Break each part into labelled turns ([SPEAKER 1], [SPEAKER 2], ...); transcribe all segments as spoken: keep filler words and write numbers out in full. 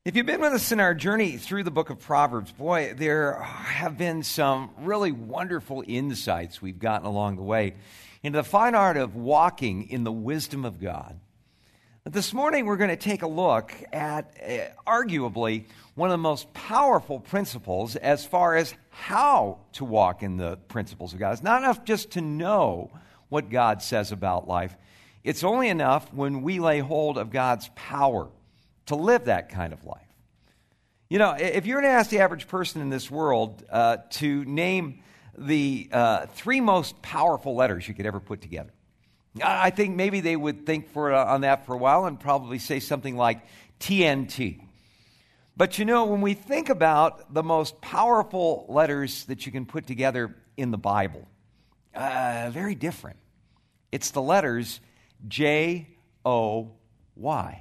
[SPEAKER 1] If you've been with us in our journey through the book of Proverbs, boy, there have been some really wonderful insights we've gotten along the way into the fine art of walking in the wisdom of God. But this morning, we're going to take a look at uh, arguably one of the most powerful principles as far as how to walk in the principles of God. It's not enough just to know what God says about life. It's only enough when we lay hold of God's power to live that kind of life. You know, if you're going to ask the average person in this world uh, to name the uh, three most powerful letters you could ever put together, I think maybe they would think for uh, on that for a while and probably say something like T N T. But you know, when we think about the most powerful letters that you can put together in the Bible, uh, very different. It's the letters J O Y.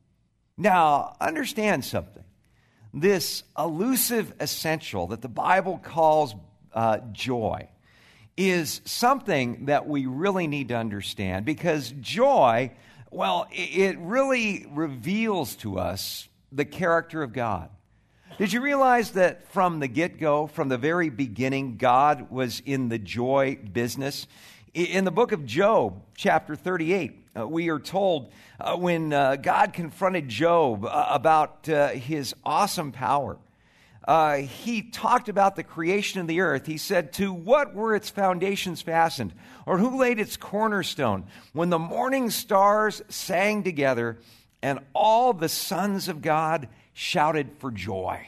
[SPEAKER 1] Now, understand something. This elusive essential that the Bible calls uh, joy is something that we really need to understand, because joy, well, it really reveals to us the character of God. Did you realize that from the get-go, from the very beginning, God was in the joy business? In the book of Job, chapter thirty-eight, uh, we are told uh, when uh, God confronted Job uh, about uh, his awesome power, uh, he talked about the creation of the earth. He said, "To what were its foundations fastened? Or who laid its cornerstone? When the morning stars sang together and all the sons of God shouted for joy."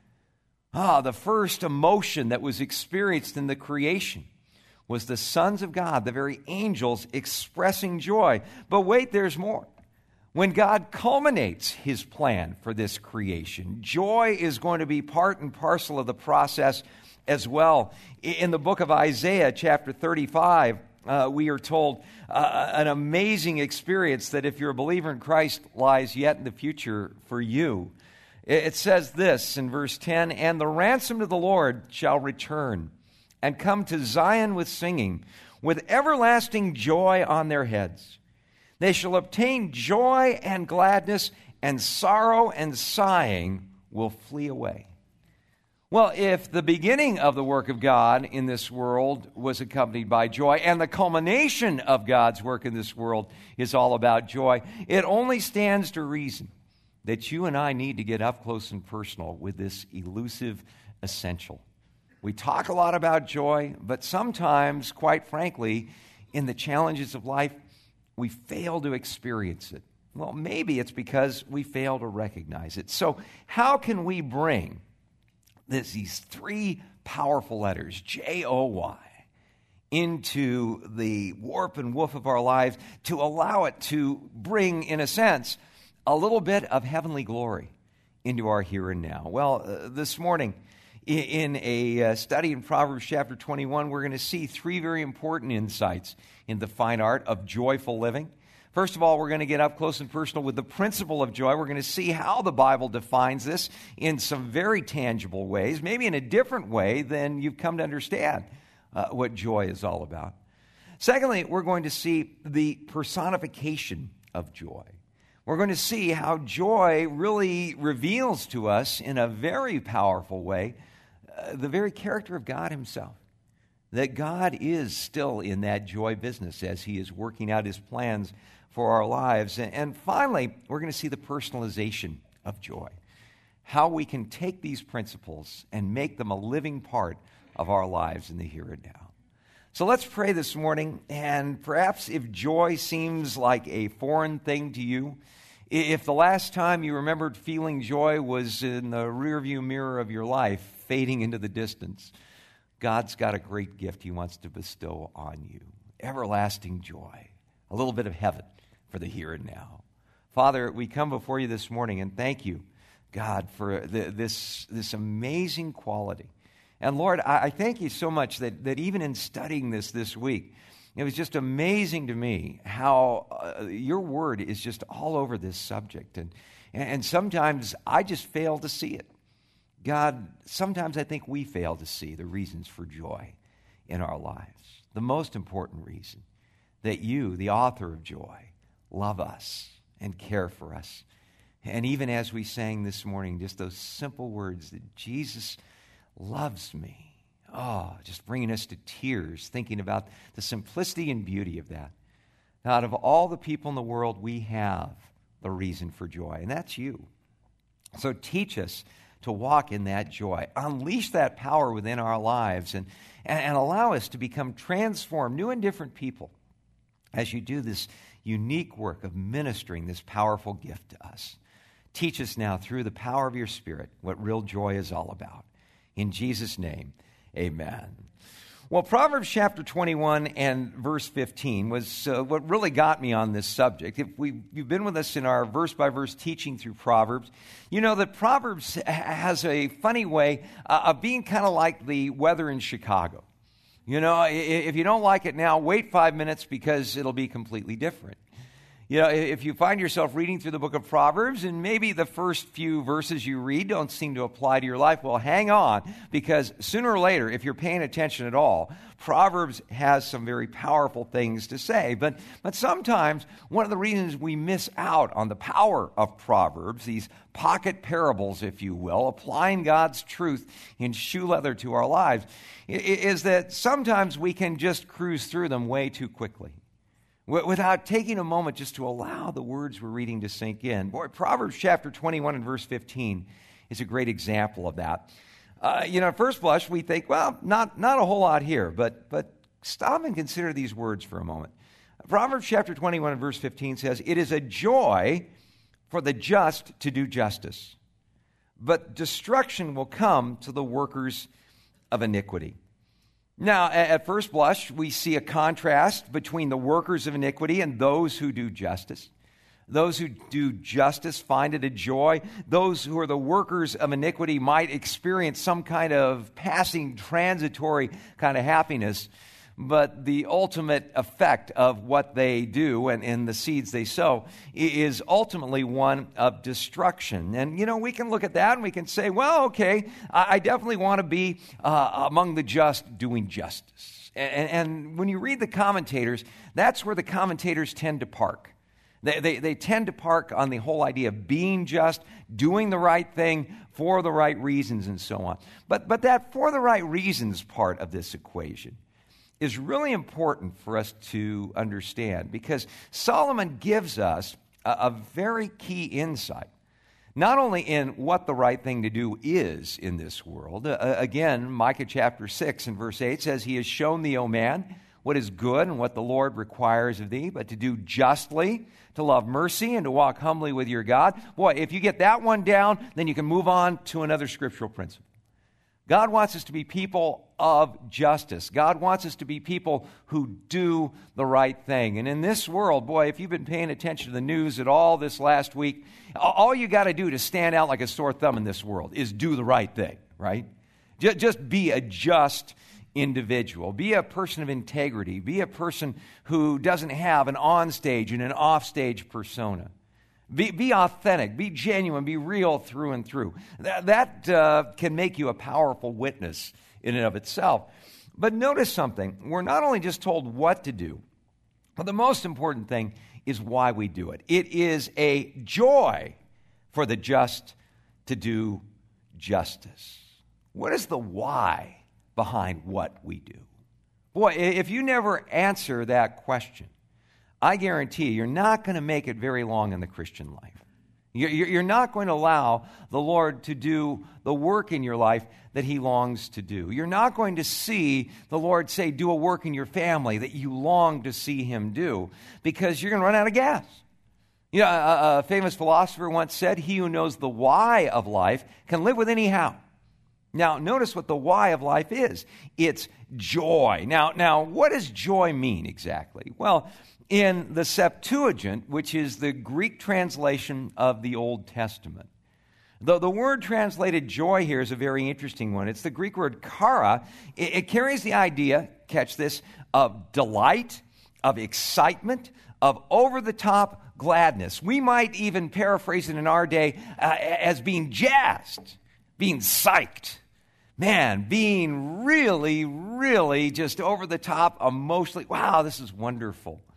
[SPEAKER 1] Ah, the first emotion that was experienced in the creation was the sons of God, the very angels, expressing joy. But wait, there's more. When God culminates his plan for this creation, joy is going to be part and parcel of the process as well. In the book of Isaiah, chapter thirty-five, uh, we are told uh, an amazing experience that if you're a believer in Christ lies yet in the future for you. It says this in verse ten, "And the ransom of the Lord shall return, and come to Zion with singing, with everlasting joy on their heads. They shall obtain joy and gladness, and sorrow and sighing will flee away." Well, if the beginning of the work of God in this world was accompanied by joy, and the culmination of God's work in this world is all about joy, it only stands to reason that you and I need to get up close and personal with this elusive essential. We talk a lot about joy, but sometimes, quite frankly, in the challenges of life, we fail to experience it. Well, maybe it's because we fail to recognize it. So how can we bring this, these three powerful letters, J O Y, into the warp and woof of our lives to allow it to bring, in a sense, a little bit of heavenly glory into our here and now? Well, uh, this morning, in a uh, study in Proverbs chapter twenty-one, we're going to see three very important insights in the fine art of joyful living. First of all, we're going to get up close and personal with the principle of joy. We're going to see how the Bible defines this in some very tangible ways, maybe in a different way than you've come to understand uh, what joy is all about. Secondly, we're going to see the personification of joy. We're going to see how joy really reveals to us in a very powerful way uh, the very character of God himself. That God is still in that joy business as he is working out his plans for our lives. And, and finally, we're going to see the personalization of joy. How we can take these principles and make them a living part of our lives in the here and now. So let's pray this morning, and perhaps if joy seems like a foreign thing to you, if the last time you remembered feeling joy was in the rearview mirror of your life, fading into the distance, God's got a great gift he wants to bestow on you. Everlasting joy, a little bit of heaven for the here and now. Father, we come before you this morning and thank you, God, for the, this, this amazing quality. And Lord, I, I thank you so much that, that even in studying this this week, it was just amazing to me how uh, your word is just all over this subject. And, and sometimes I just fail to see it. God, sometimes I think we fail to see the reasons for joy in our lives. The most important reason, that you, the author of joy, love us and care for us And even as we sang this morning, just those simple words that Jesus loves me. Oh, just bringing us to tears, thinking about the simplicity and beauty of that. Out of all the people in the world, we have the reason for joy, and that's you. So teach us to walk in that joy. Unleash that power within our lives and, and, and allow us to become transformed, new and different people as you do this unique work of ministering this powerful gift to us. Teach us now through the power of your Spirit what real joy is all about. In Jesus' name, amen. Well, Proverbs chapter twenty-one and verse fifteen was uh, what really got me on this subject. If we, you've been with us in our verse-by-verse teaching through Proverbs, you know that Proverbs has a funny way uh, of being kind of like the weather in Chicago. You know, if you don't like it now, wait five minutes because it'll be completely different. You know, if you find yourself reading through the book of Proverbs and maybe the first few verses you read don't seem to apply to your life, well, hang on, because sooner or later, if you're paying attention at all, Proverbs has some very powerful things to say. But, but sometimes one of the reasons we miss out on the power of Proverbs, these pocket parables, if you will, applying God's truth in shoe leather to our lives, is that sometimes we can just cruise through them way too quickly, without taking a moment just to allow the words we're reading to sink in. Boy, Proverbs chapter twenty-one and verse fifteen is a great example of that. Uh, you know, at first blush, we think, well, not, not a whole lot here, but, but stop and consider these words for a moment. Proverbs chapter twenty-one and verse fifteen says, "It is a joy for the just to do justice, but destruction will come to the workers of iniquity." Now, at first blush, we see a contrast between the workers of iniquity and those who do justice. Those who do justice find it a joy. Those who are the workers of iniquity might experience some kind of passing, transitory kind of happiness. But the ultimate effect of what they do and, and the seeds they sow is ultimately one of destruction. And, you know, we can look at that and we can say, well, okay, I, I definitely want to be uh, among the just doing justice. And, and when you read the commentators, that's where the commentators tend to park. They, they, they tend to park on the whole idea of being just, doing the right thing for the right reasons and so on. But, but that for the right reasons part of this equation is really important for us to understand, because Solomon gives us a, a very key insight, not only in what the right thing to do is in this world. Uh, again, Micah chapter six and verse eight says, "He has shown thee, O man, what is good and what the Lord requires of thee, but to do justly, to love mercy, and to walk humbly with your God." Boy, if you get that one down, then you can move on to another scriptural principle. God wants us to be people of justice. God wants us to be people who do the right thing. And in this world, boy, if you've been paying attention to the news at all this last week, all you got to do to stand out like a sore thumb in this world is do the right thing, right? Just be a just individual. Be a person of integrity. Be a person who doesn't have an onstage and an offstage persona. Be, be authentic, be genuine, be real through and through. That, that uh, can make you a powerful witness in and of itself. But notice something. We're not only just told what to do, but the most important thing is why we do it. It is a joy for the just to do justice. What is the why behind what we do? Boy, if you never answer that question, I guarantee you, you're not going to make it very long in the Christian life. You're not going to allow the Lord to do the work in your life that He longs to do. You're not going to see the Lord say, do a work in your family that you long to see Him do, because you're going to run out of gas. You know, a, a famous philosopher once said, "He who knows the why of life can live with any how." Now, notice what the why of life is. It's joy. Now, now, what does joy mean exactly? Well, in the Septuagint, which is the Greek translation of the Old Testament, the, the word translated joy here is a very interesting one. It's the Greek word chara. It, it carries the idea, catch this, of delight, of excitement, of over-the-top gladness. We might even paraphrase it in our day uh, as being jazzed, being psyched. Man, being really, really just over the top emotionally. Wow, this is wonderful.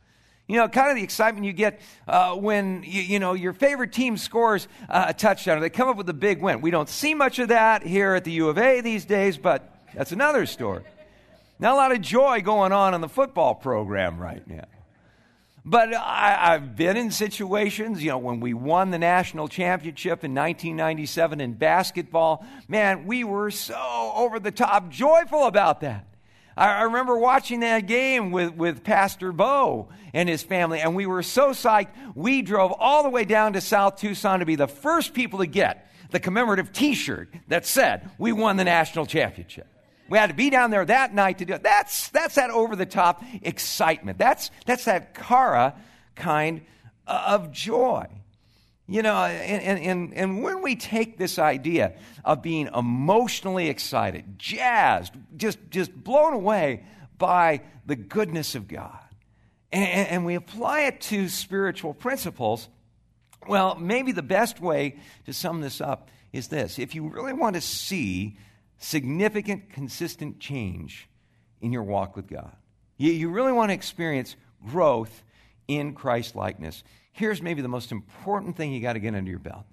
[SPEAKER 1] You know, kind of the excitement you get uh, when, you, you know, your favorite team scores uh, a touchdown or they come up with a big win. We don't see much of that here at the U of A these days, but that's another story. Not a lot of joy going on in the football program right now. But I, I've been in situations, you know, when we won the national championship in nineteen ninety-seven in basketball, man, we were so over the top joyful about that. I remember watching that game with, with Pastor Bo and his family, and we were so psyched, we drove all the way down to South Tucson to be the first people to get the commemorative T-shirt that said, we won the national championship. We had to be down there that night to do it. That's, that's that over-the-top excitement. That's, that's that Kara kind of joy. You know, and, and, and when we take this idea of being emotionally excited, jazzed, just, just blown away by the goodness of God, and, and we apply it to spiritual principles, well, maybe the best way to sum this up is this. If you really want to see significant, consistent change in your walk with God, you, you really want to experience growth in Christ-likeness, here's maybe the most important thing you got to get under your belt.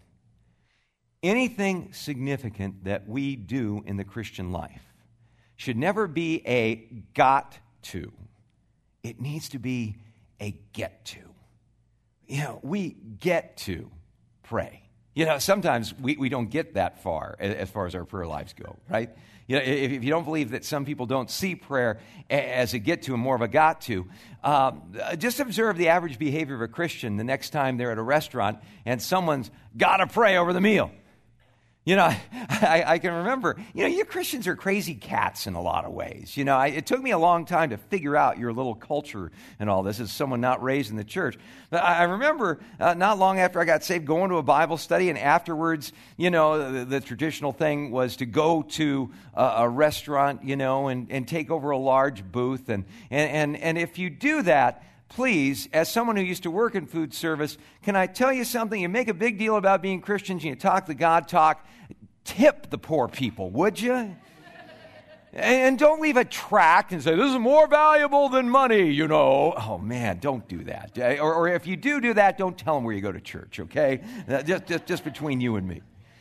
[SPEAKER 1] Anything significant that we do in the Christian life should never be a got to. It needs to be a get to. You know, we get to pray. You know, sometimes we, we don't get that far as far as our prayer lives go, right? You know, if, if you don't believe that some people don't see prayer as a get to and more of a got to, um, just observe the average behavior of a Christian the next time they're at a restaurant and someone's got to pray over the meal. You know, I, I can remember, you know, you Christians are crazy cats in a lot of ways. You know, I, it took me a long time to figure out your little culture and all this as someone not raised in the church. But I, I remember uh, not long after I got saved going to a Bible study, and afterwards, you know, the, the traditional thing was to go to a, a restaurant, you know, and, and take over a large booth. And, and, and, and if you do that, please, as someone who used to work in food service, can I tell you something? You make a big deal about being Christians, and you talk the God talk. Tip the poor people, would you? And don't leave a tract and say, this is more valuable than money, you know. Oh, man, don't do that. Or, or if you do do that, don't tell them where you go to church, okay? Just, just, just between you and me.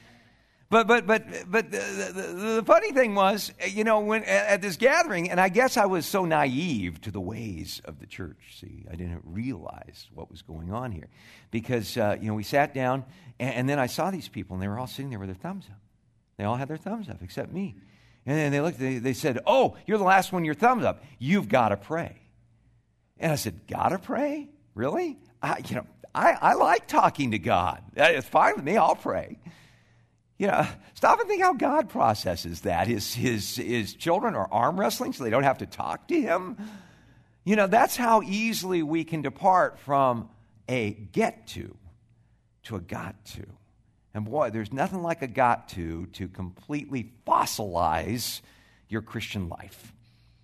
[SPEAKER 1] But but but but the, the, the funny thing was, you know, when at this gathering, and I guess I was so naive to the ways of the church. See, I didn't realize what was going on here, because uh, you know, we sat down, and, and then I saw these people, and they were all sitting there with their thumbs up. They all had their thumbs up except me, and then they looked. They, they said, "Oh, you're the last one. Your thumbs up. You've got to pray." And I said, "Gotta pray? Really? I, you know, I, I like talking to God. It's fine with me. I'll pray." You know, stop and think how God processes that. His, his, his children are arm wrestling so they don't have to talk to him. You know, that's how easily we can depart from a get to to a got to. And boy, there's nothing like a got to to completely fossilize your Christian life.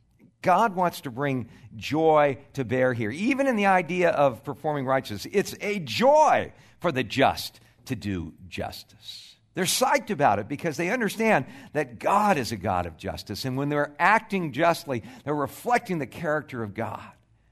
[SPEAKER 1] God wants to bring joy to bear here, even in the idea of performing righteousness. It's a joy for the just to do justice. They're psyched about it because they understand that God is a God of justice. And when they're acting justly, they're reflecting the character of God.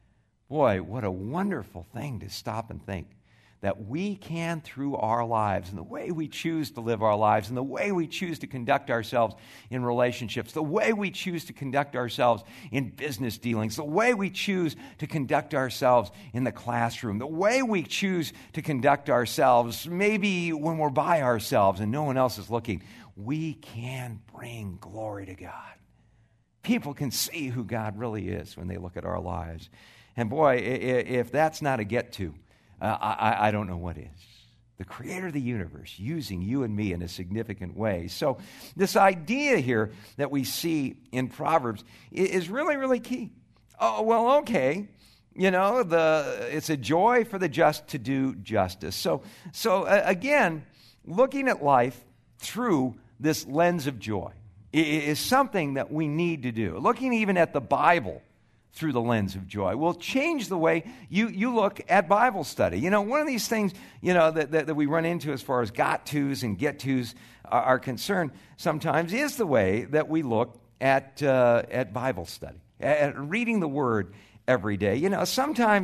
[SPEAKER 1] Boy, what a wonderful thing to stop and think that we can, through our lives and the way we choose to live our lives and the way we choose to conduct ourselves in relationships, the way we choose to conduct ourselves in business dealings, the way we choose to conduct ourselves in the classroom, the way we choose to conduct ourselves maybe when we're by ourselves and no one else is looking, we can bring glory to God. People can see who God really is when they look at our lives. And boy, if that's not a get-to, Uh, I, I don't know what is. The creator of the universe using you and me in a significant way. So this idea here that we see in Proverbs is really, really key. Oh, well, okay. You know, the it's a joy for the just to do justice. So, so uh, again, looking at life through this lens of joy is something that we need to do. Looking even at the Bible through the lens of joy will change the way you, you look at Bible study. You know, one of these things, you know, that, that, that we run into as far as got-tos and get-tos are, are concerned sometimes is the way that we look at, uh, at Bible study, at reading the Word every day. You know, sometimes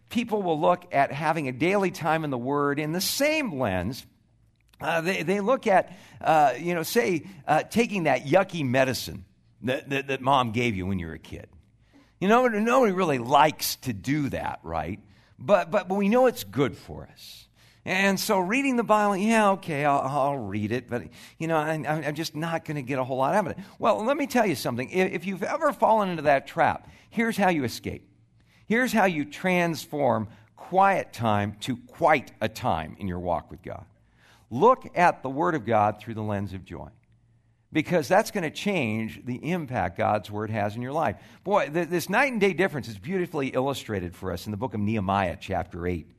[SPEAKER 1] people will look at having a daily time in the Word in the same lens. Uh, they, they look at, uh, you know, say, uh, taking that yucky medicine that, that, that mom gave you when you were a kid. You know, nobody really likes to do that, right? But, but, but we know it's good for us. And so reading the Bible, yeah, okay, I'll, I'll read it, but, you know, I, I'm just not going to get a whole lot out of it. Well, let me tell you something. If, if you've ever fallen into that trap, here's how you escape. Here's how you transform quiet time to quite a time in your walk with God. Look at the Word of God through the lens of joy, because that's going to change the impact God's Word has in your life. Boy, th- this night and day difference is beautifully illustrated for us in the book of Nehemiah, chapter eight.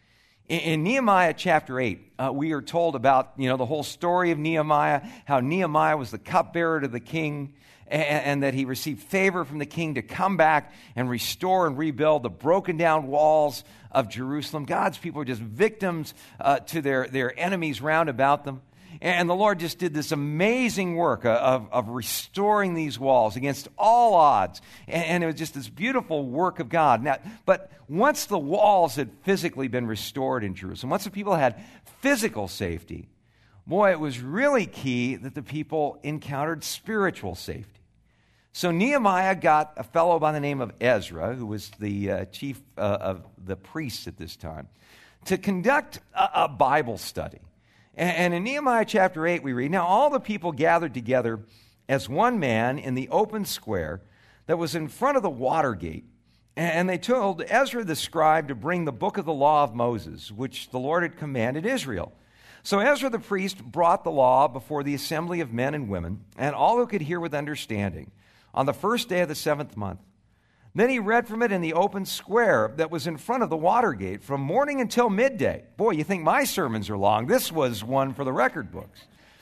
[SPEAKER 1] In Nehemiah chapter eight, uh, we are told about, you know, the whole story of Nehemiah, how Nehemiah was the cupbearer to the king, and, and that he received favor from the king to come back and restore and rebuild the broken down walls of Jerusalem. God's people were just victims uh, to their, their enemies round about them. And the Lord just did this amazing work of, of restoring these walls against all odds. And, and it was just this beautiful work of God. Now, but once the walls had physically been restored in Jerusalem, once the people had physical safety, boy, it was really key that the people encountered spiritual safety. So Nehemiah got a fellow by the name of Ezra, who was the uh, chief uh, of the priests at this time, to conduct a, a Bible study. And in Nehemiah chapter eight, we read, now all the people gathered together as one man in the open square that was in front of the water gate. And they told Ezra the scribe to bring the book of the law of Moses, which the Lord had commanded Israel. So Ezra the priest brought the law before the assembly of men and women, and all who could hear with understanding, on the first day of the seventh month. Then he read from it in the open square that was in front of the water gate from morning until midday. Boy, you think my sermons are long. This was one for the record books.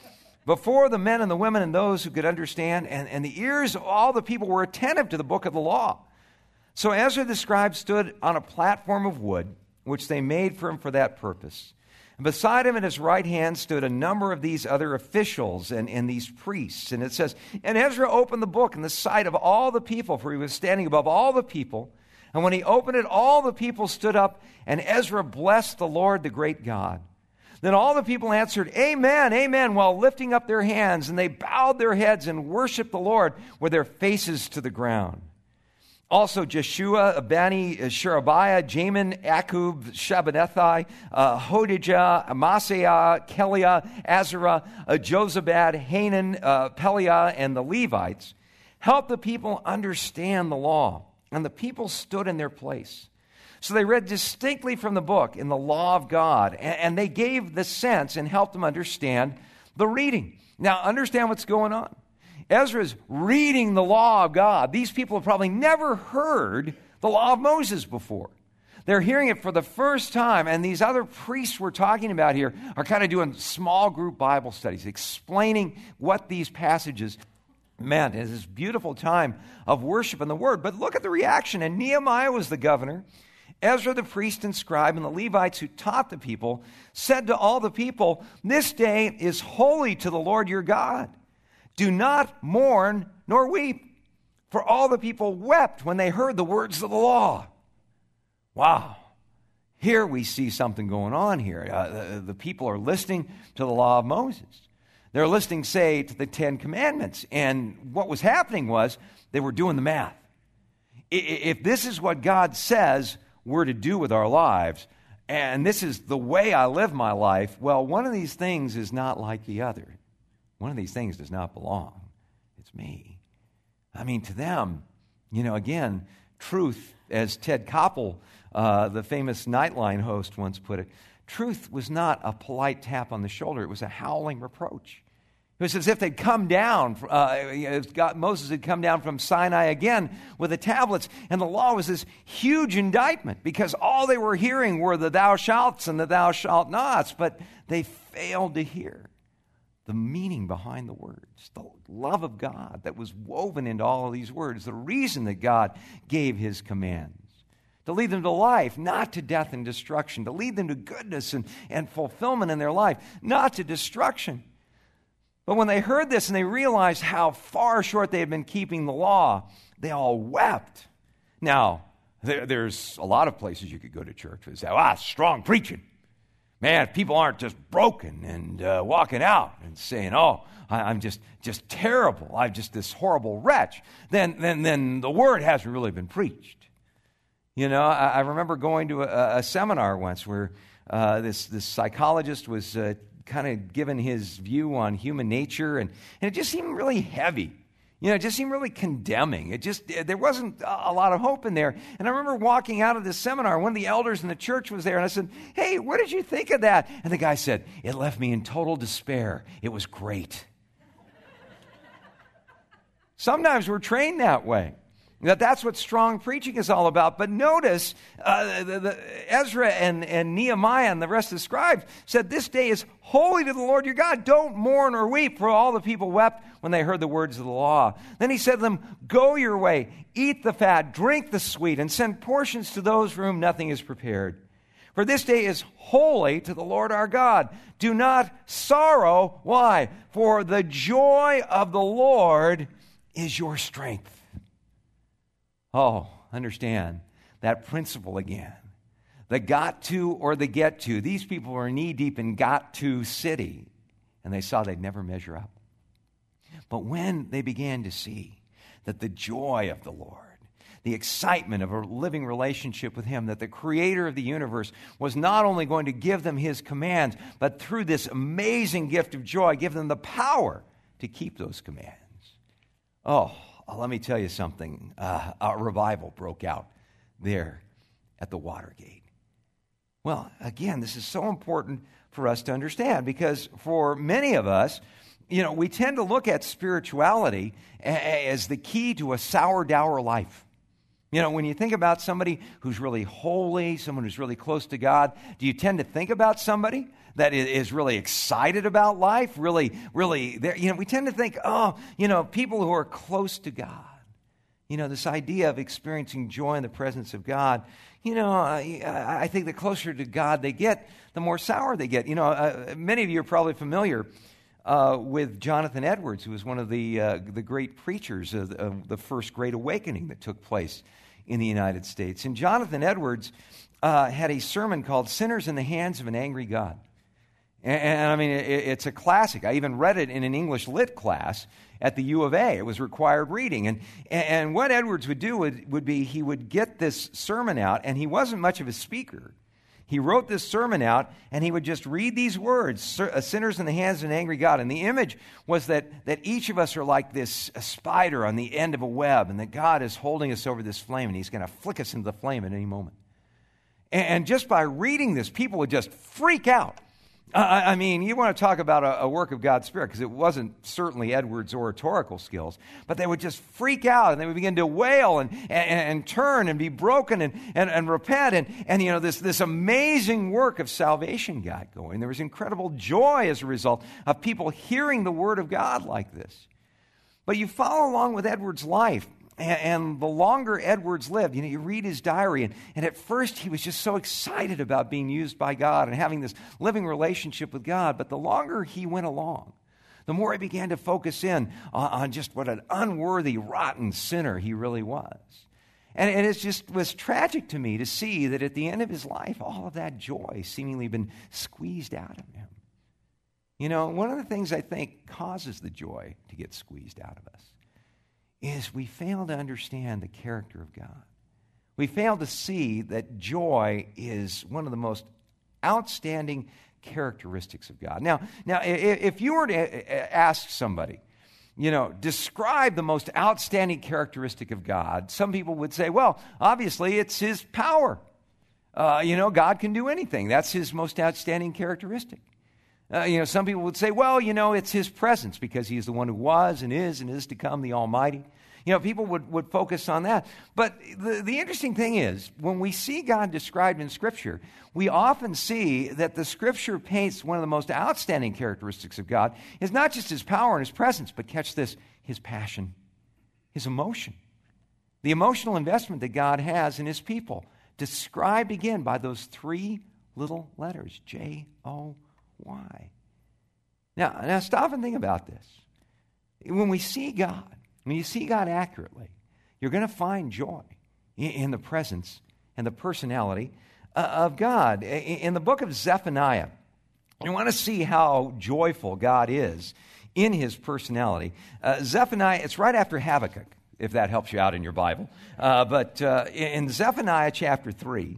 [SPEAKER 1] Before the men and the women and those who could understand, and, and the ears of all the people were attentive to the book of the law. So Ezra the scribe stood on a platform of wood, which they made for him for that purpose. And beside him at his right hand stood a number of these other officials and, and these priests. And it says, and Ezra opened the book in the sight of all the people, for he was standing above all the people. And when he opened it, all the people stood up, and Ezra blessed the Lord, the great God. Then all the people answered, Amen, Amen, while lifting up their hands. And they bowed their heads and worshiped the Lord with their faces to the ground. Also, Jeshua, Bani, Sherebiah, Jamin, Akub, Shabbathai, uh, Hodijah, Amasaiah, Keliah, Azarah, uh, Jozabad, Hanan, uh, Peliah, and the Levites helped the people understand the law. And the people stood in their place. So they read distinctly from the book in the law of God, and, and they gave the sense and helped them understand the reading. Now, understand what's going on. Ezra's reading the law of God. These people have probably never heard the law of Moses before. They're hearing it for the first time, and these other priests we're talking about here are kind of doing small group Bible studies, explaining what these passages meant. It's this beautiful time of worship in the Word. But look at the reaction. And Nehemiah was the governor. Ezra the priest and scribe and the Levites who taught the people said to all the people, This day is holy to the Lord your God. Do not mourn nor weep. For all the people wept when they heard the words of the law. Wow. Here we see something going on here. Uh, the, the people are listening to the law of Moses. They're listening, say, to the Ten Commandments. And what was happening was they were doing the math. If this is what God says we're to do with our lives, and this is the way I live my life, well, one of these things is not like the other. One of these things does not belong. It's me. I mean, to them, you know, again, truth, as Ted Koppel, uh, the famous Nightline host, once put it, truth was not a polite tap on the shoulder. It was a howling reproach. It was as if they'd come down, uh, God, Moses had come down from Sinai again with the tablets, and the law was this huge indictment because all they were hearing were the thou shalts and the thou shalt nots, but they failed to hear the meaning behind the words, the love of God that was woven into all of these words, the reason that God gave his commands, to lead them to life, not to death and destruction, to lead them to goodness and, and fulfillment in their life, not to destruction. But when they heard this and they realized how far short they had been keeping the law, they all wept. Now, There, there's a lot of places you could go to church and say, ah, strong preaching. Man, people aren't just broken and uh, walking out and saying, oh, I, I'm just just terrible. I'm just this horrible wretch. Then, then, then the word hasn't really been preached. You know, I, I remember going to a, a seminar once where uh, this, this psychologist was uh, kind of giving his view on human nature, and, and it just seemed really heavy. You know, it just seemed really condemning. It just, there wasn't a lot of hope in there. And I remember walking out of this seminar, one of the elders in the church was there, and I said, hey, what did you think of that? And the guy said, it left me in total despair. It was great. Sometimes we're trained that way. That that's what strong preaching is all about. But notice, uh, the, the Ezra and, and Nehemiah and the rest of the scribes said, this day is holy to the Lord your God. Don't mourn or weep, for all the people wept when they heard the words of the law. Then he said to them, go your way, eat the fat, drink the sweet, and send portions to those for whom nothing is prepared. For this day is holy to the Lord our God. Do not sorrow. Why? For the joy of the Lord is your strength. Oh, understand that principle again. The got to or the get to. These people were knee deep in got to city, and they saw they'd never measure up. But when they began to see that the joy of the Lord, the excitement of a living relationship with Him, that the Creator of the universe was not only going to give them His commands, but through this amazing gift of joy, give them the power to keep those commands. Oh, let me tell you something. Uh, a revival broke out there at the Watergate. Well, again, this is so important for us to understand, because for many of us, you know, we tend to look at spirituality as the key to a sour, dour life. You know, when you think about somebody who's really holy, someone who's really close to God, do you tend to think about somebody that is really excited about life, really, really, you know, we tend to think, oh, you know, people who are close to God. You know, this idea of experiencing joy in the presence of God, you know, I, I think the closer to God they get, the more sour they get. You know, uh, many of you are probably familiar uh, with Jonathan Edwards, who was one of the uh, the great preachers of the, of the first Great Awakening that took place in the United States. And Jonathan Edwards uh, had a sermon called Sinners in the Hands of an Angry God. And, and I mean, it, it's a classic. I even read it in an English lit class at the U of A. It was required reading. And, and what Edwards would do would, would be he would get this sermon out, and he wasn't much of a speaker. He wrote this sermon out, and he would just read these words, sinners in the hands of an angry God. And the image was that, that each of us are like this a spider on the end of a web, and that God is holding us over this flame, and He's going to flick us into the flame at any moment. And, and just by reading this, people would just freak out. I, I mean, you want to talk about a, a work of God's Spirit, because it wasn't certainly Edwards' oratorical skills, but they would just freak out, and they would begin to wail and, and, and turn and be broken and, and, and repent. And, and, you know, this, this amazing work of salvation got going. There was incredible joy as a result of people hearing the Word of God like this. But you follow along with Edwards' life, and, and the longer Edwards lived, you know, you read his diary, and, and at first he was just so excited about being used by God and having this living relationship with God. But the longer he went along, the more he began to focus in on, on just what an unworthy, rotten sinner he really was. And, and it just was tragic to me to see that at the end of his life, all of that joy seemingly been squeezed out of him. You know, one of the things I think causes the joy to get squeezed out of us is we fail to understand the character of God. We fail to see that joy is one of the most outstanding characteristics of God. Now, now, if you were to ask somebody, you know, describe the most outstanding characteristic of God, some people would say, well, obviously it's His power. Uh, you know, God can do anything. That's His most outstanding characteristic. Uh, you know, some people would say, well, you know, it's His presence, because He is the one who was and is and is to come, the Almighty. You know, people would, would focus on that. But the, the interesting thing is, when we see God described in Scripture, we often see that the Scripture paints one of the most outstanding characteristics of God is not just His power and His presence, but catch this, His passion, His emotion. The emotional investment that God has in His people, described again by those three little letters, J O Y. Now, now stop and think about this. When we see God, when you see God accurately, you're going to find joy in the presence and the personality of God. In the book of Zephaniah, you want to see how joyful God is in his personality. Uh, Zephaniah, it's right after Habakkuk, if that helps you out in your Bible. Uh, but uh, in Zephaniah chapter three,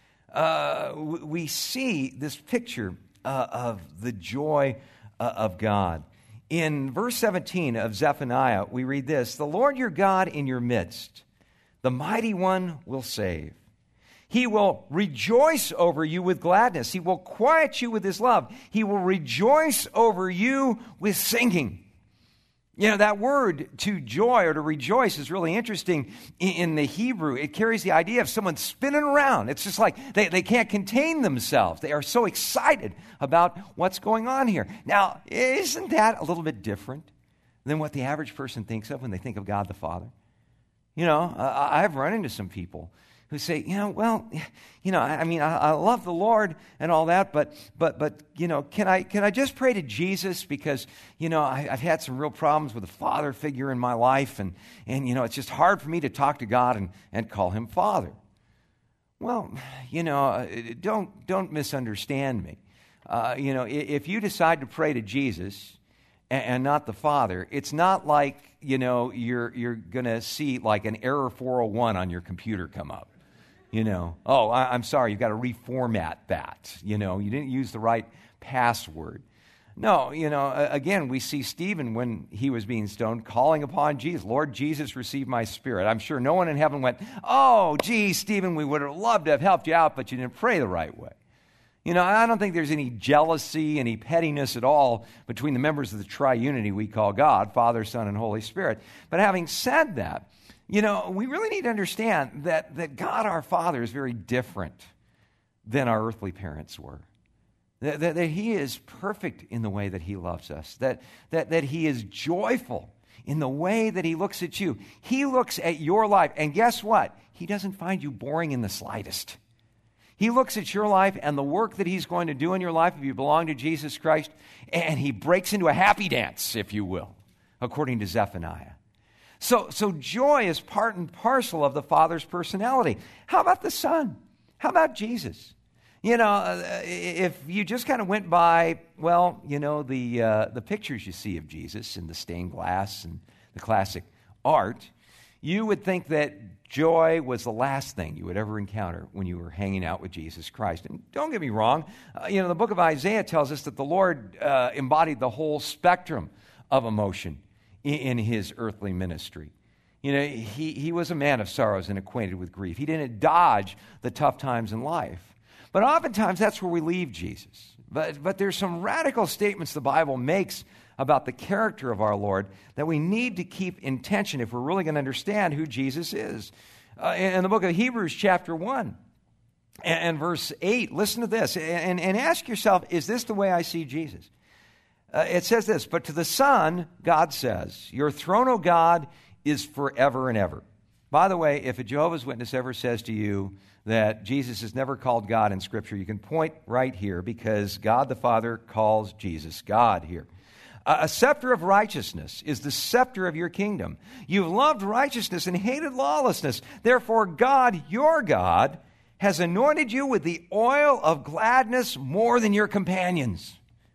[SPEAKER 1] uh, we see this picture uh, of the joy uh, of God. In verse seventeen of Zephaniah, we read this: "The Lord your God in your midst, the mighty one will save. He will rejoice over you with gladness. He will quiet you with his love. He will rejoice over you with singing." You know, that word to joy or to rejoice is really interesting in the Hebrew. It carries the idea of someone spinning around. It's just like they, they can't contain themselves. They are so excited about what's going on here. Now, isn't that a little bit different than what the average person thinks of when they think of God the Father? You know, I've run into some people who say, you know, well, you know, I mean, I, I love the Lord and all that, but, but, but, you know, can I, can I just pray to Jesus because, you know, I, I've had some real problems with a father figure in my life, and, and, you know, it's just hard for me to talk to God and, and call him Father. Well, you know, don't, don't misunderstand me. Uh, you know, if you decide to pray to Jesus and, and not the Father, it's not like, you know, you're, you're going to see like an error four oh one on your computer come up. You know, oh, I, I'm sorry, you've got to reformat that. You know, you didn't use the right password. No, you know, again, we see Stephen when he was being stoned calling upon Jesus. "Lord Jesus, receive my spirit." I'm sure no one in heaven went, "Oh, gee, Stephen, we would have loved to have helped you out, but you didn't pray the right way." You know, I don't think there's any jealousy, any pettiness at all between the members of the triunity we call God, Father, Son, and Holy Spirit. But having said that, you know, we really need to understand that, that God our Father is very different than our earthly parents were. That, that, that he is perfect in the way that he loves us. That, that, that he is joyful in the way that he looks at you. He looks at your life, and guess what? He doesn't find you boring in the slightest. He looks at your life and the work that he's going to do in your life if you belong to Jesus Christ, and he breaks into a happy dance, if you will, according to Zephaniah. So, so joy is part and parcel of the Father's personality. How about the Son? How about Jesus? You know, if you just kind of went by, well, you know, the uh, the pictures you see of Jesus in the stained glass and the classic art, you would think that joy was the last thing you would ever encounter when you were hanging out with Jesus Christ. And don't get me wrong, uh, you know, the book of Isaiah tells us that the Lord uh, embodied the whole spectrum of emotion in his earthly ministry. You know, he, he was a man of sorrows and acquainted with grief. He didn't dodge the tough times in life. But oftentimes that's where we leave Jesus. But, but there's some radical statements the Bible makes about the character of our Lord that we need to keep in tension if we're really going to understand who Jesus is. Uh, in the book of Hebrews chapter one and, and verse eight, listen to this and, and ask yourself, is this the way I see Jesus? Uh, it says this: "But to the Son, God says, your throne, O God, is forever and ever." By the way, if a Jehovah's Witness ever says to you that Jesus is never called God in Scripture, you can point right here, because God the Father calls Jesus God here. A scepter of righteousness is the scepter of your kingdom. You've loved righteousness and hated lawlessness. Therefore, God, your God, has anointed you with the oil of gladness more than your companions.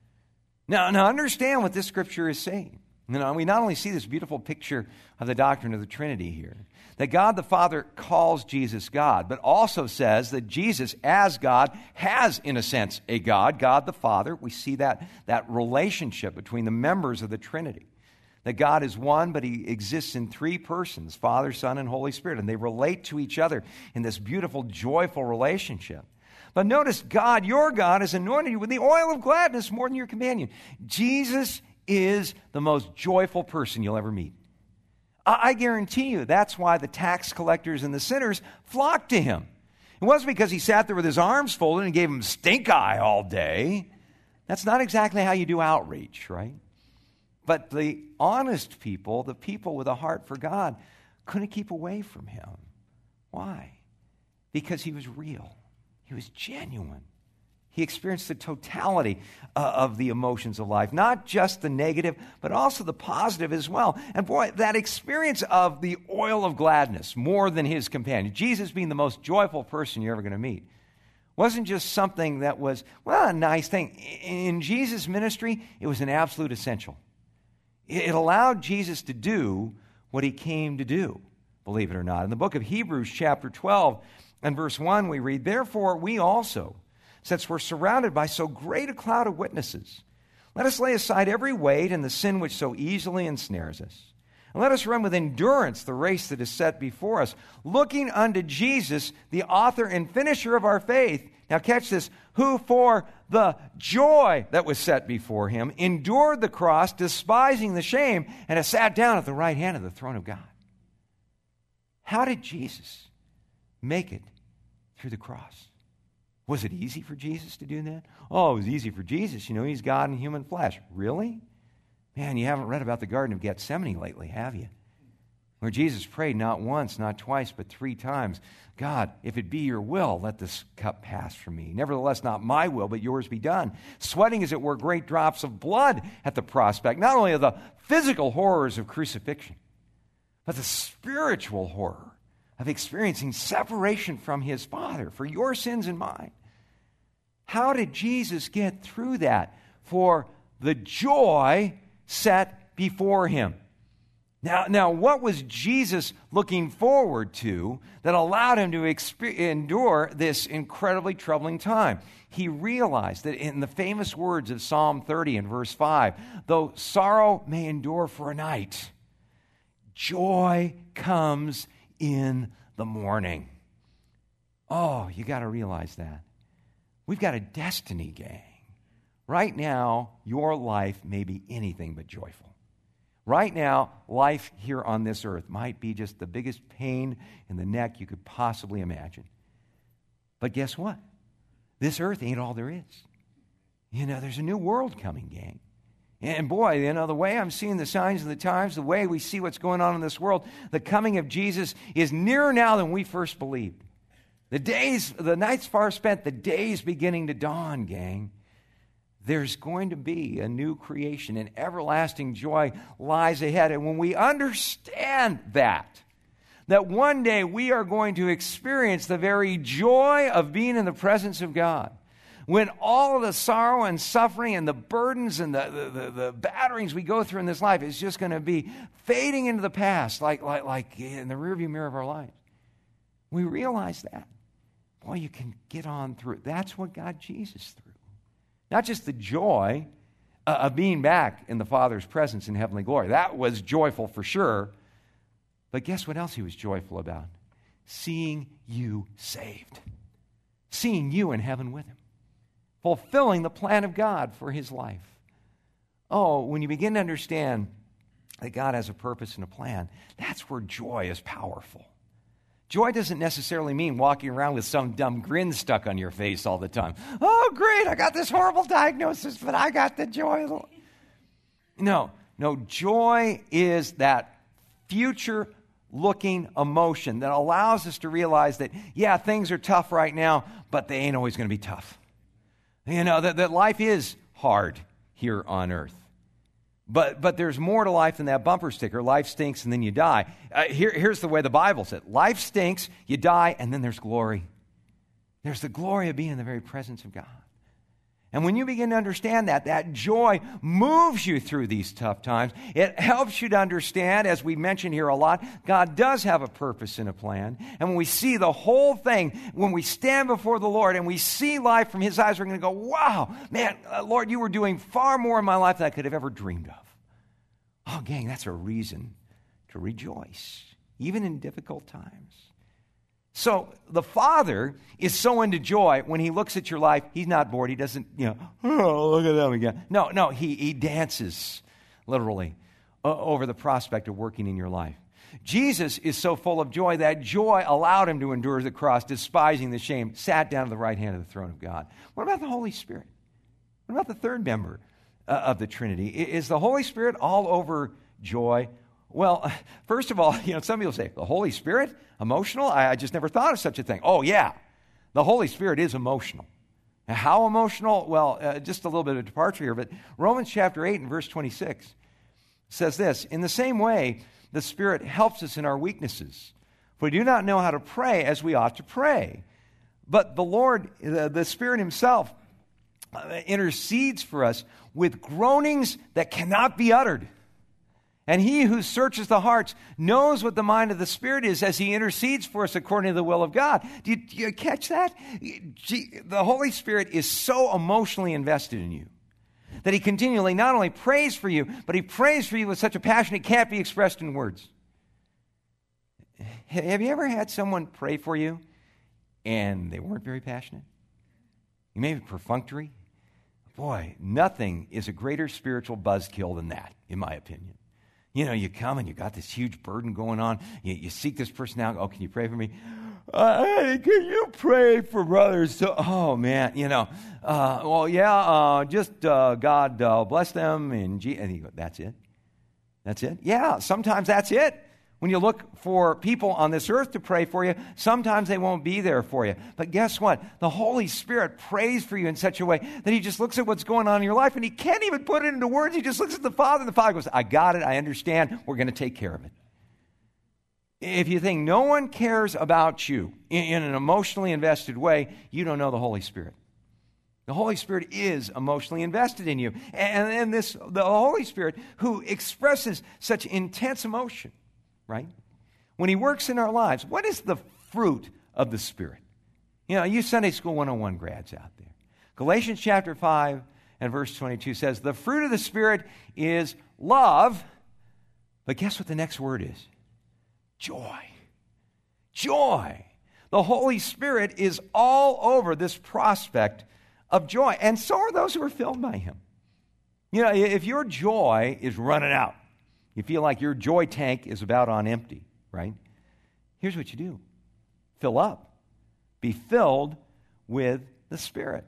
[SPEAKER 1] Now, now understand what this scripture is saying. You know, we not only see this beautiful picture of the doctrine of the Trinity here, that God the Father calls Jesus God, but also says that Jesus, as God, has, in a sense, a God, God the Father. We see that, that relationship between the members of the Trinity. That God is one, but he exists in three persons, Father, Son, and Holy Spirit, and they relate to each other in this beautiful, joyful relationship. But notice, God, your God, has anointed you with the oil of gladness more than your companion. Jesus is the most joyful person you'll ever meet. I guarantee you that's why the tax collectors and the sinners flocked to him. It wasn't because he sat there with his arms folded and gave them stink eye all day. That's not exactly how you do outreach, right? But the honest people, the people with a heart for God, couldn't keep away from him. Why? Because he was real. He was genuine. He experienced the totality uh, of the emotions of life, not just the negative, but also the positive as well. And boy, that experience of the oil of gladness, more than his companion, Jesus being the most joyful person you're ever going to meet, wasn't just something that was, well, a nice thing. In Jesus' ministry, it was an absolute essential. It allowed Jesus to do what he came to do, believe it or not. In the book of Hebrews, chapter twelve, and verse one, we read, "Therefore we also, since we're surrounded by so great a cloud of witnesses, let us lay aside every weight and the sin which so easily ensnares us. And let us run with endurance the race that is set before us, looking unto Jesus, the author and finisher of our faith." Now catch this. "Who for the joy that was set before him endured the cross, despising the shame, and has sat down at the right hand of the throne of God." How did Jesus make it through the cross? Was it easy for Jesus to do that? Oh, it was easy for Jesus. You know, he's God in human flesh. Really? Man, you haven't read about the Garden of Gethsemane lately, have you? Where Jesus prayed not once, not twice, but three times, "God, if it be your will, let this cup pass from me. Nevertheless, not my will, but yours be done." Sweating, as it were, great drops of blood at the prospect, not only of the physical horrors of crucifixion, but the spiritual horror of experiencing separation from his Father for your sins and mine. How did Jesus get through that? For the joy set before him. Now, now, what was Jesus looking forward to that allowed him to exper- endure this incredibly troubling time? He realized that in the famous words of Psalm thirty and verse five, "Though sorrow may endure for a night, joy comes in the morning." Oh, you got to realize that. We've got a destiny, gang. Right now, your life may be anything but joyful. Right now, life here on this earth might be just the biggest pain in the neck you could possibly imagine. But guess what? This earth ain't all there is. You know, there's a new world coming, gang. And boy, you know, the way I'm seeing the signs of the times, the way we see what's going on in this world, the coming of Jesus is nearer now than we first believed. The days, the nights far spent, the days beginning to dawn, gang. There's going to be a new creation, and everlasting joy lies ahead. And when we understand that, that one day we are going to experience the very joy of being in the presence of God, when all of the sorrow and suffering and the burdens and the, the, the, the batterings we go through in this life is just going to be fading into the past, like, like, like in the rearview mirror of our lives. We realize that. Boy, you can get on through it. That's what got Jesus through. Not just the joy uh, of being back in the Father's presence in heavenly glory. That was joyful for sure. But guess what else he was joyful about? Seeing you saved. Seeing you in heaven with him. Fulfilling the plan of God for his life. Oh, when you begin to understand that God has a purpose and a plan, that's where joy is powerful. Joy doesn't necessarily mean walking around with some dumb grin stuck on your face all the time. Oh, great, I got this horrible diagnosis, but I got the joy. No, no, joy is that future-looking emotion that allows us to realize that, yeah, things are tough right now, but they ain't always going to be tough. You know, that, that life is hard here on earth. But but there's more to life than that bumper sticker. Life stinks and then you die. Uh, here, here's the way the Bible said. Life stinks, you die, and then there's glory. There's the glory of being in the very presence of God. And when you begin to understand that, that joy moves you through these tough times. It helps you to understand, as we mention here a lot, God does have a purpose and a plan. And when we see the whole thing, when we stand before the Lord and we see life from his eyes, we're going to go, wow, man, uh, Lord, you were doing far more in my life than I could have ever dreamed of. Oh, gang, that's a reason to rejoice, even in difficult times. So the Father is so into joy when he looks at your life, he's not bored. He doesn't, you know, oh, look at them again. No, no, he, he dances, literally, uh, over the prospect of working in your life. Jesus is so full of joy that joy allowed him to endure the cross, despising the shame, sat down at the right hand of the throne of God. What about the Holy Spirit? What about the third member uh, of the Trinity? Is the Holy Spirit all over joy? Well, first of all, you know, some people say, the Holy Spirit, emotional? I, I just never thought of such a thing. Oh, yeah, the Holy Spirit is emotional. How emotional? Well, uh, just a little bit of departure here, but Romans chapter eight and verse twenty-six says this, in the same way, the Spirit helps us in our weaknesses. For we do not know how to pray as we ought to pray. But the Lord, the, the Spirit himself, uh, intercedes for us with groanings that cannot be uttered. And he who searches the hearts knows what the mind of the Spirit is as he intercedes for us according to the will of God. Do you, do you catch that? The Holy Spirit is so emotionally invested in you that he continually not only prays for you, but he prays for you with such a passion it can't be expressed in words. Have you ever had someone pray for you and they weren't very passionate? You may be perfunctory. Boy, nothing is a greater spiritual buzzkill than that, in my opinion. You know, you come and you got this huge burden going on. You, you seek this person out. Oh, can you pray for me? Uh, hey, can you pray for brothers? So, oh, man, you know. Uh, well, yeah, uh, just uh, God uh, bless them. And, G- and you go, that's it? That's it? Yeah, sometimes that's it. When you look for people on this earth to pray for you, sometimes they won't be there for you. But guess what? The Holy Spirit prays for you in such a way that he just looks at what's going on in your life and he can't even put it into words. He just looks at the Father and the Father goes, I got it. I understand. We're going to take care of it. If you think no one cares about you in, in an emotionally invested way, you don't know the Holy Spirit. The Holy Spirit is emotionally invested in you. And, and this, the Holy Spirit who expresses such intense emotion, right? When he works in our lives, what is the fruit of the Spirit? You know, you Sunday School one oh one grads out there. Galatians chapter five and verse twenty-two says, the fruit of the Spirit is love, but guess what the next word is? Joy. Joy. The Holy Spirit is all over this prospect of joy, and so are those who are filled by him. You know, if your joy is running out, you feel like your joy tank is about on empty, right? Here's what you do. Fill up. Be filled with the Spirit.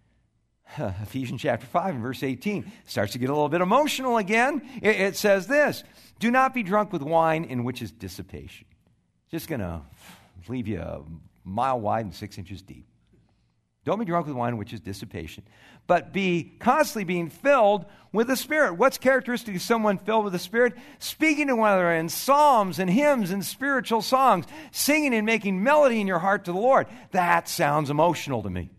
[SPEAKER 1] Ephesians chapter five and verse eighteen starts to get a little bit emotional again. It, it says this, do not be drunk with wine in which is dissipation. Just going to leave you a mile wide and six inches deep. Don't be drunk with wine, which is dissipation, but be constantly being filled with the Spirit. What's characteristic of someone filled with the Spirit? Speaking to one another in psalms and hymns and spiritual songs, singing and making melody in your heart to the Lord. That sounds emotional to me.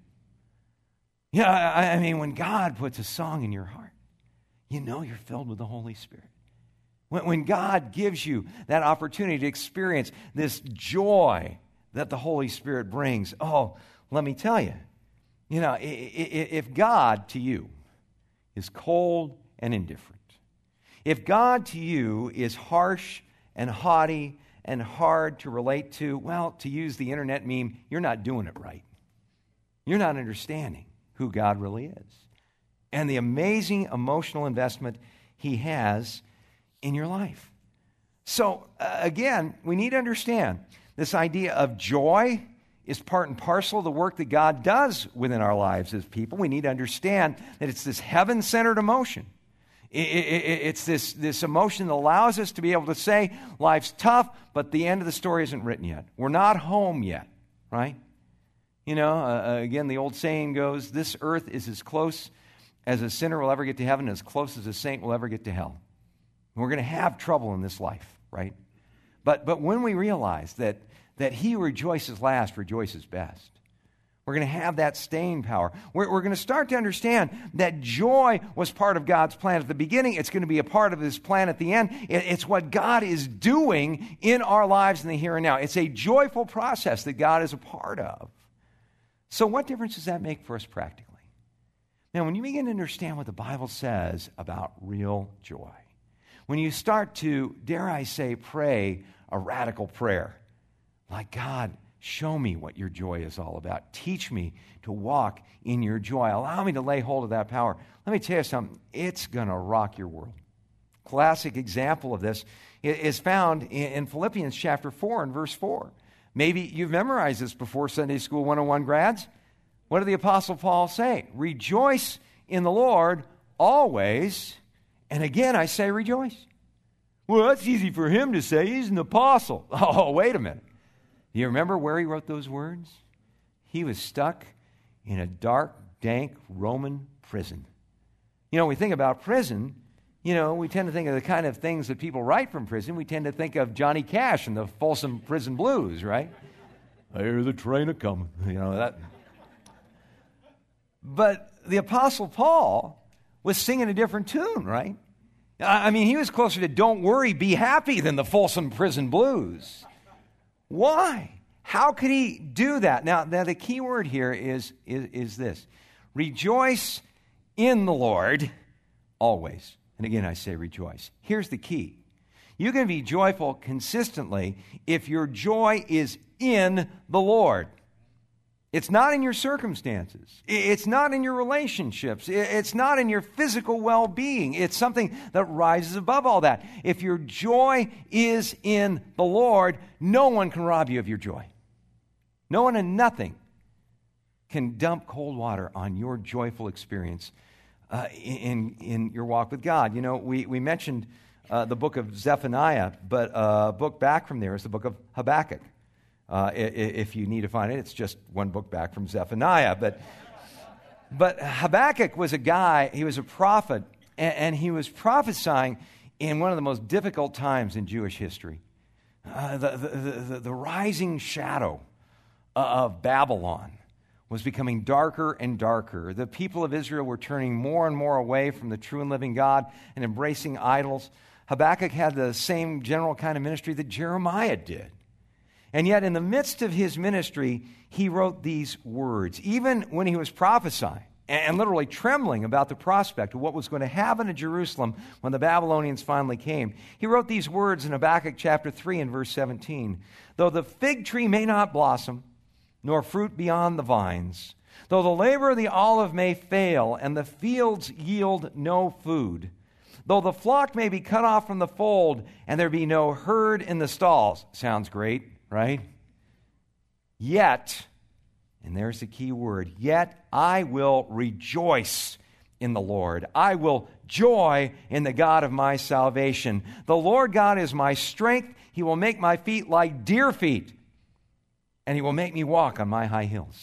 [SPEAKER 1] Yeah, I, I mean, when God puts a song in your heart, you know you're filled with the Holy Spirit. When, when God gives you that opportunity to experience this joy that the Holy Spirit brings, oh, let me tell you, you know, if God to you is cold and indifferent, if God to you is harsh and haughty and hard to relate to, well, to use the internet meme, you're not doing it right. You're not understanding who God really is and the amazing emotional investment he has in your life. So, uh, again, we need to understand this idea of joy is part and parcel of the work that God does within our lives as people. We need to understand that it's this heaven-centered emotion. It, it, it's this, this emotion that allows us to be able to say, life's tough, but the end of the story isn't written yet. We're not home yet, right? You know, uh, again, the old saying goes, this earth is as close as a sinner will ever get to heaven, as close as a saint will ever get to hell. And we're going to have trouble in this life, right? But, but when we realize that that he who rejoices last rejoices best, we're going to have that staying power. We're, we're going to start to understand that joy was part of God's plan at the beginning. It's going to be a part of his plan at the end. It, it's what God is doing in our lives in the here and now. It's a joyful process that God is a part of. So what difference does that make for us practically? Now, when you begin to understand what the Bible says about real joy, when you start to, dare I say, pray a radical prayer, like, God, show me what your joy is all about. Teach me to walk in your joy. Allow me to lay hold of that power. Let me tell you something. It's going to rock your world. Classic example of this is found in Philippians chapter four and verse four. Maybe you've memorized this before, Sunday School one oh one grads. What did the Apostle Paul say? Rejoice in the Lord always. And again, I say rejoice. Well, that's easy for him to say. He's an apostle. Oh, wait a minute. Do you remember where he wrote those words? He was stuck in a dark, dank Roman prison. You know, when we think about prison, you know, we tend to think of the kind of things that people write from prison. We tend to think of Johnny Cash and the Folsom Prison Blues, right? I hear the train a-coming, you know, that. But the Apostle Paul was singing a different tune, right? I mean, he was closer to "Don't Worry, Be Happy" than the Folsom Prison Blues. Why? How could he do that? Now, now the key word here is, is, is this. Rejoice in the Lord always. And again, I say rejoice. Here's the key. You can be joyful consistently if your joy is in the Lord. It's not in your circumstances. It's not in your relationships. It's not in your physical well-being. It's something that rises above all that. If your joy is in the Lord, no one can rob you of your joy. No one and nothing can dump cold water on your joyful experience uh, in, in your walk with God. You know, we, we mentioned uh, the book of Zephaniah, but a book back from there is the book of Habakkuk. Uh, if you need to find it, it's just one book back from Zephaniah. But, but Habakkuk was a guy, he was a prophet, and, and he was prophesying in one of the most difficult times in Jewish history. Uh, the, the, the, the rising shadow of Babylon was becoming darker and darker. The people of Israel were turning more and more away from the true and living God and embracing idols. Habakkuk had the same general kind of ministry that Jeremiah did. And yet, in the midst of his ministry, he wrote these words. Even when he was prophesying and literally trembling about the prospect of what was going to happen to Jerusalem when the Babylonians finally came, he wrote these words in Habakkuk chapter three and verse seventeen. Though the fig tree may not blossom, nor fruit beyond the vines, though the labor of the olive may fail, and the fields yield no food, though the flock may be cut off from the fold, and there be no herd in the stalls. Sounds great. Right? Yet, and there's the key word, yet I will rejoice in the Lord. I will joy in the God of my salvation. The Lord God is my strength. He will make my feet like deer feet, and he will make me walk on my high hills.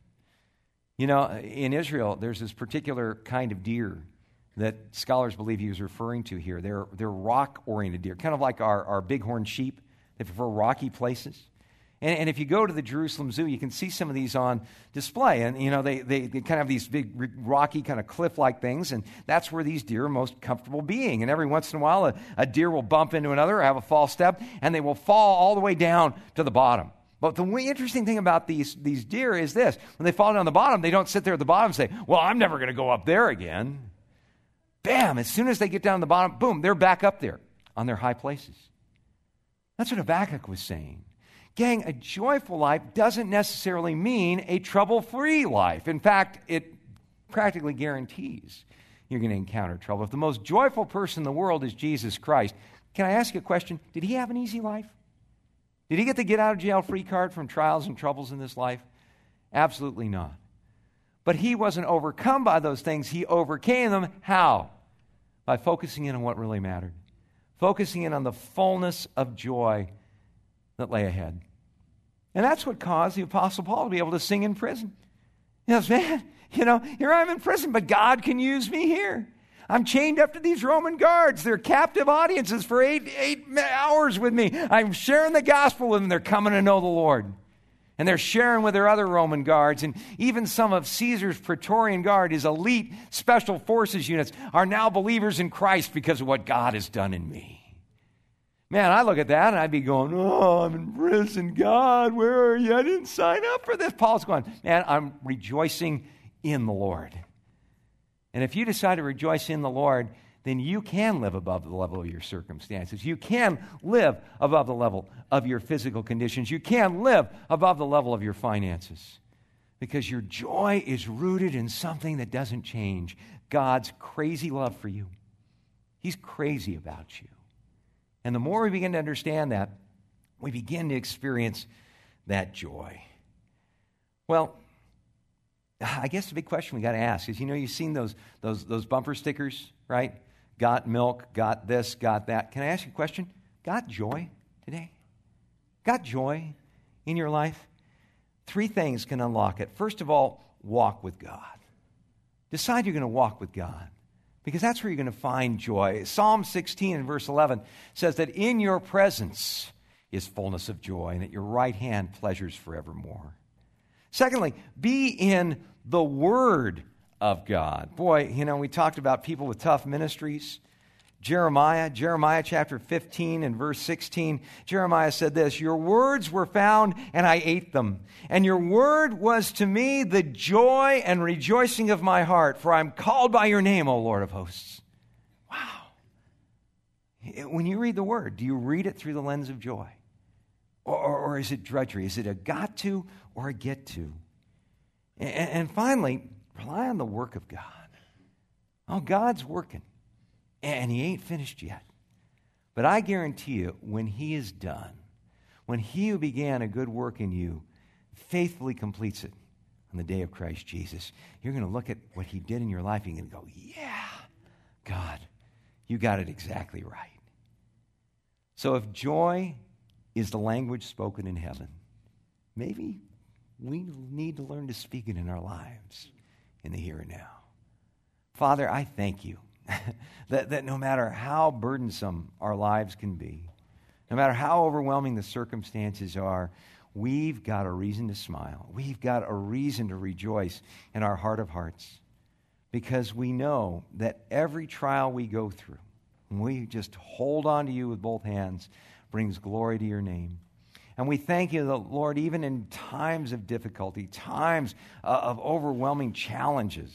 [SPEAKER 1] You know, in Israel, there's this particular kind of deer that scholars believe he was referring to here. They're, they're rock-oriented deer, kind of like our, our bighorn sheep. They prefer rocky places. And, and if you go to the Jerusalem Zoo, you can see some of these on display. And, you know, they, they, they kind of have these big, rocky, kind of cliff-like things, and that's where these deer are most comfortable being. And every once in a while, a, a deer will bump into another or have a false step, and they will fall all the way down to the bottom. But the interesting thing about these, these deer is this. When they fall down the bottom, they don't sit there at the bottom and say, well, I'm never going to go up there again. Bam! As soon as they get down to the bottom, boom, they're back up there on their high places. That's what Habakkuk was saying. Gang, a joyful life doesn't necessarily mean a trouble-free life. In fact, it practically guarantees you're going to encounter trouble. If the most joyful person in the world is Jesus Christ, can I ask you a question? Did he have an easy life? Did he get the get-out-of-jail-free card from trials and troubles in this life? Absolutely not. But he wasn't overcome by those things. He overcame them. How? By focusing in on what really mattered. Focusing in on the fullness of joy that lay ahead. And that's what caused the Apostle Paul to be able to sing in prison. He goes, man, you know, here I'm in prison, but God can use me here. I'm chained up to these Roman guards. They're captive audiences for eight, eight hours with me. I'm sharing the gospel with them. They're coming to know the Lord. And they're sharing with their other Roman guards. And even some of Caesar's Praetorian Guard, his elite special forces units, are now believers in Christ because of what God has done in me. Man, I look at that and I'd be going, oh, I'm in prison. God, where are you? I didn't sign up for this. Paul's going, man, I'm rejoicing in the Lord. And if you decide to rejoice in the Lord, then you can live above the level of your circumstances. You can live above the level of your physical conditions. You can live above the level of your finances. Because your joy is rooted in something that doesn't change. God's crazy love for you. He's crazy about you. And the more we begin to understand that, we begin to experience that joy. Well, I guess the big question we got to ask is, you know, you've seen those, those, those bumper stickers, right? Got milk, got this, got that. Can I ask you a question? Got joy today? Got joy in your life? Three things can unlock it. First of all, walk with God. Decide you're going to walk with God, because that's where you're going to find joy. Psalm sixteen and verse eleven says that in your presence is fullness of joy, and at your right hand pleasures forevermore. Secondly, be in the Word of God. Boy, you know, we talked about people with tough ministries. Jeremiah, Jeremiah chapter fifteen and verse sixteen, Jeremiah said this, "Your words were found, and I ate them. And your word was to me the joy and rejoicing of my heart, for I am called by your name, O Lord of hosts." Wow. When you read the Word, do you read it through the lens of joy? Or, or, or is it drudgery? Is it a got to or a get to? And, and finally, rely on the work of God. Oh, God's working. And he ain't finished yet. But I guarantee you, when he is done, when he who began a good work in you faithfully completes it on the day of Christ Jesus, you're going to look at what he did in your life and you're going to go, yeah, God, you got it exactly right. So if joy is the language spoken in heaven, maybe we need to learn to speak it in our lives in the here and now. Father, I thank you. that, that no matter how burdensome our lives can be, no matter how overwhelming the circumstances are, we've got a reason to smile. We've got a reason to rejoice in our heart of hearts, because we know that every trial we go through, when we just hold on to you with both hands, brings glory to your name. And we thank you, Lord, even in times of difficulty, times of overwhelming challenges,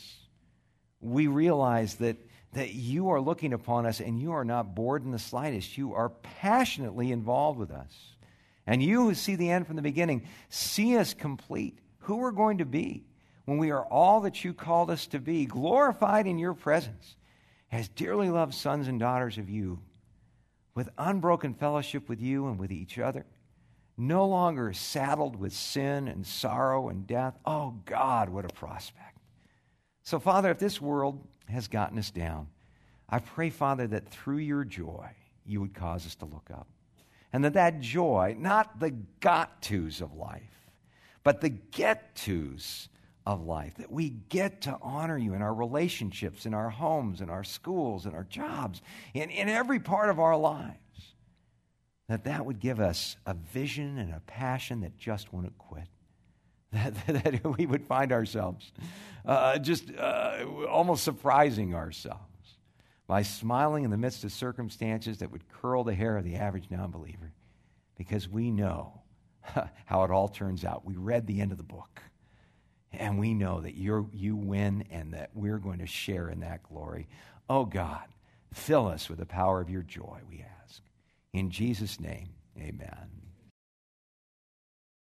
[SPEAKER 1] we realize that that you are looking upon us and you are not bored in the slightest. You are passionately involved with us. And you who see the end from the beginning, see us complete, who we're going to be when we are all that you called us to be, glorified in your presence as dearly loved sons and daughters of you, with unbroken fellowship with you and with each other, no longer saddled with sin and sorrow and death. Oh, God, what a prospect. So, Father, if this world has gotten us down, I pray, Father, that through your joy, you would cause us to look up. And that that joy, not the got-tos of life, but the get-tos of life, that we get to honor you in our relationships, in our homes, in our schools, in our jobs, in, in every part of our lives, that that would give us a vision and a passion that just wouldn't quit. That, that we would find ourselves uh, just uh, almost surprising ourselves by smiling in the midst of circumstances that would curl the hair of the average non-believer, because we know how it all turns out. We read the end of the book, and we know that you're, you win and that we're going to share in that glory. Oh, God, fill us with the power of your joy, we ask. In Jesus' name, amen.